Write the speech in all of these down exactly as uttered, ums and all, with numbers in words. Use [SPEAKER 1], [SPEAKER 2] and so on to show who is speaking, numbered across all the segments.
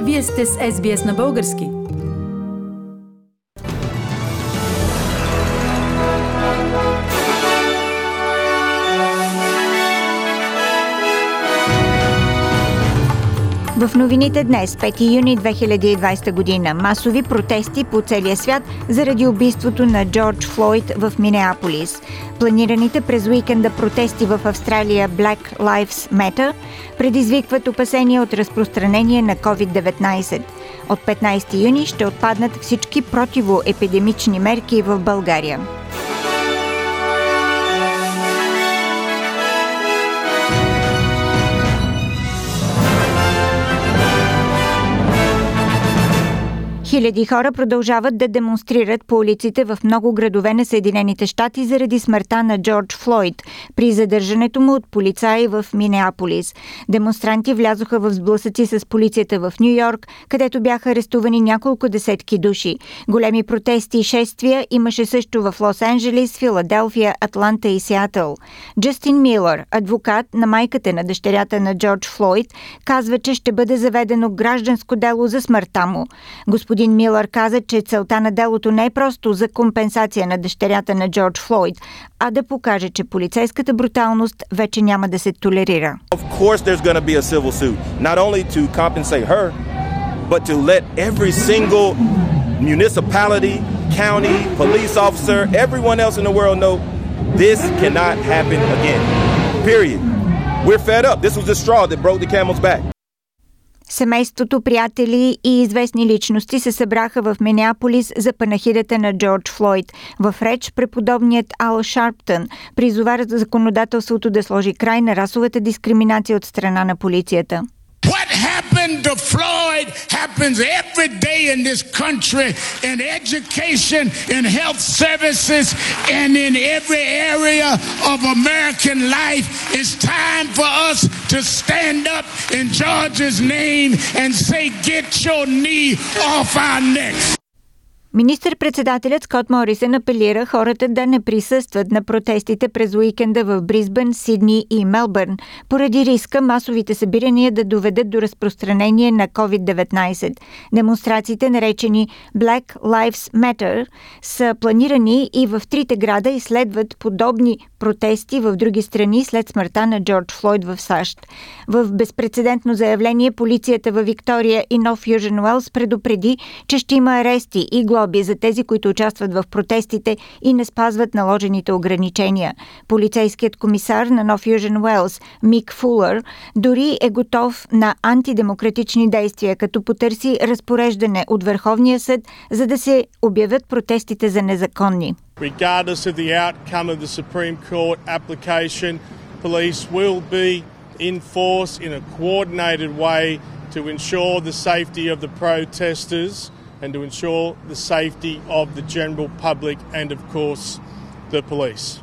[SPEAKER 1] Вие сте с Ес Би Ес на български.
[SPEAKER 2] В новините днес, пети юни две хиляди и двадесета година, масови протести по целия свят заради убийството на Джордж Флойд в Минеаполис. Планираните през уикенда протести в Австралия Black Lives Matter предизвикват опасения от разпространение на ковид деветнадесет. От петнадесети юни ще отпаднат всички противоепидемични мерки в България. Хиляди хора продължават да демонстрират по улиците в много градове на Съединените щати заради смъртта на Джордж Флойд при задържането му от полицаи в Минеаполис. Демонстранти влязоха в сблъсъци с полицията в Ню Йорк, където бяха арестувани няколко десетки души. Големи протести и шествия имаше също в Лос-Анджелис, Филаделфия, Атланта и Сиатъл. Джастин Милър, адвокат на майката на дъщерята на Джордж Флойд, казва, че ще бъде заведено гражданско дело за смъртта му. Господин Милър каза, че целта на делото не е просто за компенсация на дъщерята на Джордж Флойд, а да покаже, че полицейската бруталност вече няма да се толерира.
[SPEAKER 3] Of course there's going to be a civil suit, not only to compensate her, but to let every single municipality, county, police officer, everyone else in the world know this cannot happen again. Period. We're fed up. This was the straw that broke the camel's back.
[SPEAKER 2] Семейството, приятели и известни личности се събраха в Минеаполис за панахидата на Джордж Флойд. В реч преподобният Ал Шарптън призова за законодателството да сложи край на расовата дискриминация от страна на полицията.
[SPEAKER 4] What happened to Floyd happens every day in this country, in education, in health services, and in every area of American life. It's time for us to stand up in George's name and say, get your knee off our necks.
[SPEAKER 2] Министър-председателят Скот Морисън апелира хората да не присъстват на протестите през уикенда в Бризбън, Сидни и Мелбърн, поради риска масовите събирания да доведат до разпространение на ковид деветнадесет. Демонстрациите, наречени Black Lives Matter, са планирани и в трите града и следват подобни протести в други страни след смъртта на Джордж Флойд в САЩ. В безпрецедентно заявление полицията във Виктория и Нов Южен Уелс предупреди, че ще има арести и глоби за тези, които участват в протестите и не спазват наложените ограничения. Полицейският комисар на Нов Южен Уелс Мик Фулър дори е готов на антидемократични действия, като потърси разпореждане от Върховния съд, за да се обявят протестите за незаконни.
[SPEAKER 5] Regardless of the outcome of the Supreme Court application, police will be in force in a coordinated way to ensure the safety of the protesters and to ensure the safety of the general public and, of course, the police.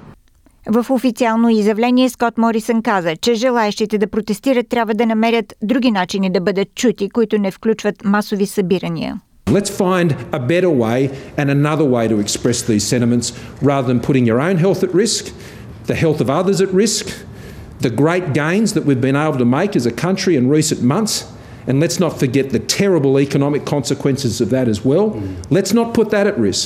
[SPEAKER 2] В официално изявление Скот Морисън каза, че желаещите да протестират трябва да намерят други начини да бъдат чути, които не включват масови събирания.
[SPEAKER 6] Let's find a better way and another way to express these sentiments rather than putting your own health at risk, the health of others at risk, the great gains that we've been able to make as a country in recent months. And let's not forget the terrible economic consequences of that as well. Let's not put that at risk.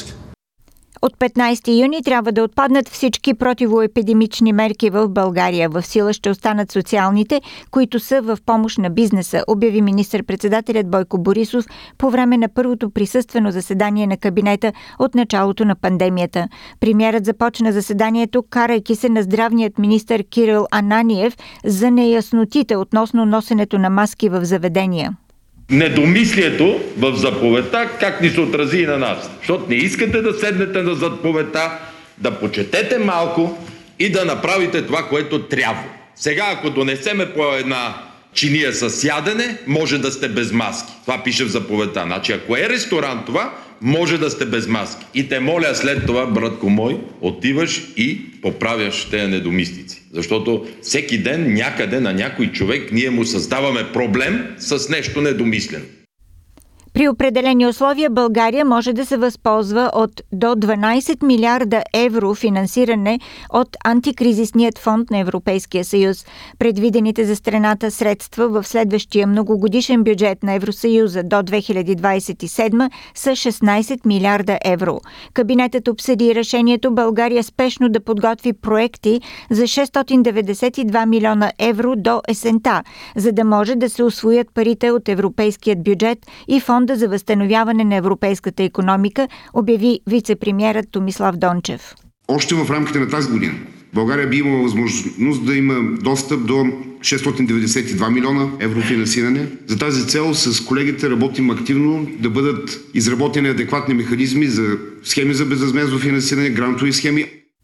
[SPEAKER 2] От петнадесети юни трябва да отпаднат всички противоепидемични мерки в България. В сила ще останат социалните, които са в помощ на бизнеса, обяви министър-председателят Бойко Борисов по време на първото присъствено заседание на кабинета от началото на пандемията. Премиерът започна заседанието, карайки се на здравният министър Кирил Ананиев за неяснотите относно носенето на маски в заведения.
[SPEAKER 7] Недомислието в заповедта как ни се отрази и на нас. Защото не искате да седнете на заповедта, да почетете малко и да направите това, което трябва. Сега, ако донесеме по една чиния с ядене, може да сте без маски. Това пише в заповедта. Значи, ако е ресторант това, може да сте без маски. И те моля след това, братко мой, отиваш и поправяш тези недомислици. Защото всеки ден някъде на някой човек ние му създаваме проблем с нещо недомислено.
[SPEAKER 2] При определени условия България може да се възползва от до дванадесет милиарда евро финансиране от антикризисният фонд на Европейския съюз. Предвидените за страната средства в следващия многогодишен бюджет на Евросъюза до две хиляди двадесет и седма са шестнадесет милиарда евро. Кабинетът обсъди решението България спешно да подготви проекти за шестстотин деветдесет и два милиона евро до есента, за да може да се усвоят парите от европейският бюджет и Фонда за възстановяване на европейската икономика, обяви вице-премиерът Томислав Дончев.
[SPEAKER 8] Още в рамките на тази година България би имала възможност да има достъп до шестстотин деветдесет и два милиона евро финансиране. За тази цел с колегите работим активно да бъдат изработени адекватни механизми за схеми за безвъзмездно финансиране, грантови схеми.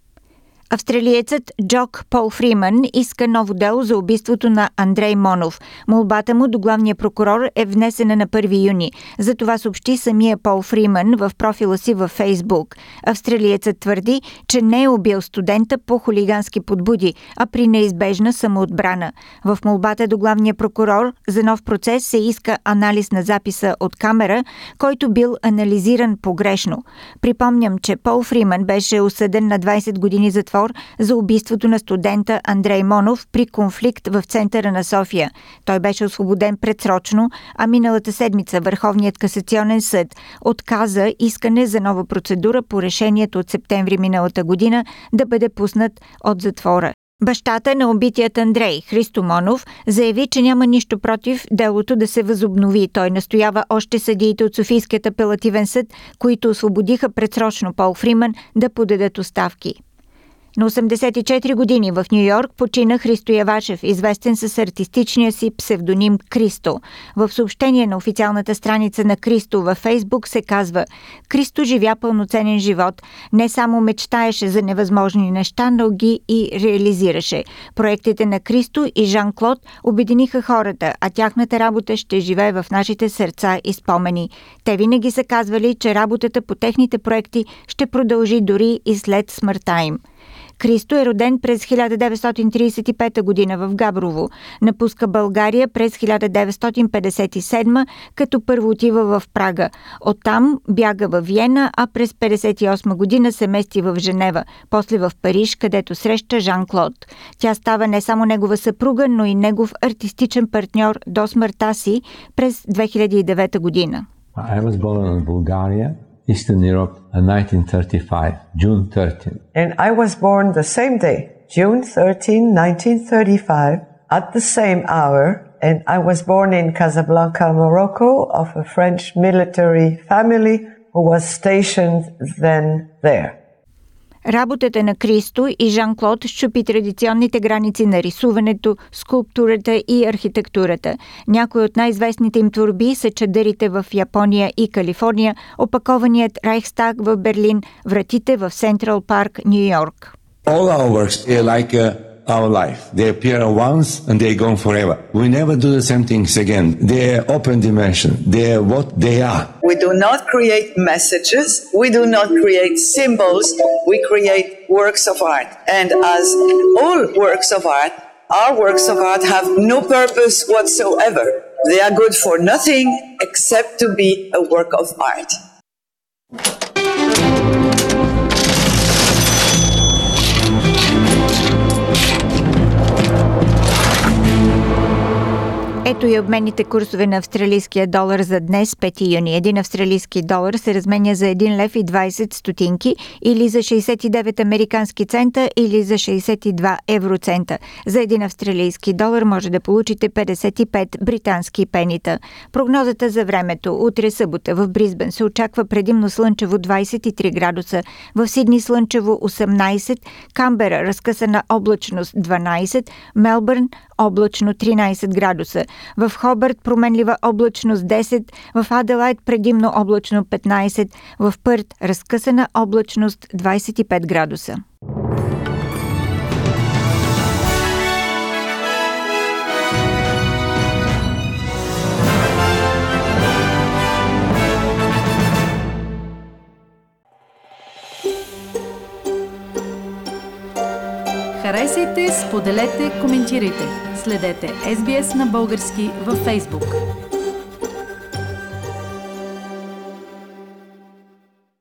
[SPEAKER 2] Австралиецът Джок Пол Фриман иска ново дело за убийството на Андрей Монов. Молбата му до главния прокурор е внесена на първи юни. За това съобщи самия Пол Фриман в профила си във Фейсбук. Австралиецът твърди, че не е убил студента по хулигански подбуди, а при неизбежна самоотбрана. В молбата до главния прокурор за нов процес се иска анализ на записа от камера, който бил анализиран погрешно. Припомням, че Пол Фриман беше осъден на двадесет години затвор за убийството на студента Андрей Монов при конфликт в центъра на София. Той беше освободен предсрочно, а миналата седмица Върховният касационен съд отказа искане за нова процедура по решението от септември миналата година да бъде пуснат от затвора. Бащата на убитият Андрей, Христо Монов, заяви, че няма нищо против делото да се възобнови. Той настоява още съдиите от Софийският апелативен съд, които освободиха предсрочно Пол Фриман, да подадат оставки. На осемдесет и четири години в Ню Йорк почина Христо Явашев, известен с артистичния си псевдоним Кристо. В съобщение на официалната страница на Кристо във Фейсбук се казва: Кристо живя пълноценен живот, не само мечтаеше за невъзможни неща, но ги и реализираше. Проектите на Кристо и Жан-Клод обединиха хората, а тяхната работа ще живее в нашите сърца и спомени. Те винаги са казвали, че работата по техните проекти ще продължи дори и след смъртта им. Кристо е роден през хиляда деветстотин тридесет и пета година в Габрово. Напуска България през хиляда деветстотин петдесет и седма, като първо отива в Прага. Оттам бяга във Виена, а през петдесет и осма година се мести в Женева, после в Париж, където среща Жан-Клод. Тя става не само негова съпруга, но и негов артистичен партньор до смъртта си през две хиляди и девета година.
[SPEAKER 9] I was born in Bulgaria, Eastern Europe, in nineteen thirty-five, June thirteenth.
[SPEAKER 10] And I was born the same day, June thirteenth, nineteen thirty-five, at the same hour, and I was born in Casablanca, Morocco, of a French military family who was stationed then there.
[SPEAKER 2] Работата на Кристо и Жан-Клод счупи традиционните граници на рисуването, скулптурата и архитектурата. Някои от най-известните им творби са чадърите в Япония и Калифорния, опакованият Райхстаг в Берлин, вратите в Централ Парк, Ню Йорк.
[SPEAKER 11] All our works are like uh, our life. They appear once and they go forever. We never do the same things again. They are open dimension. They are what they are.
[SPEAKER 12] We do not create messages. We do not create symbols. We create works of art. And as all works of art, our works of art have no purpose whatsoever. They are good for nothing except to be a work of art.
[SPEAKER 2] Ето и обменните курсове на австралийския долар за днес, пети юни. Един австралийски долар се разменя за един лев и двадесет стотинки или за шейсет и девет американски цента или за шейсет и два евроцента. За един австралийски долар може да получите петдесет и пет британски пенита. Прогнозата за времето: утре събота в Бризбен се очаква предимно слънчево двадесет и три градуса, в Сидни слънчево осемнадесет, Камбера разкъсана облачност дванадесет, Мелбърн облачно тринадесет градуса. В Хобърт променлива облачност десет, в Аделайд предимно облачно петнадесет, в Пърт разкъсана облачност двадесет и пет градуса.
[SPEAKER 1] Харесайте, споделете, коментирайте. Следете Ес Би Ес на български във Фейсбук.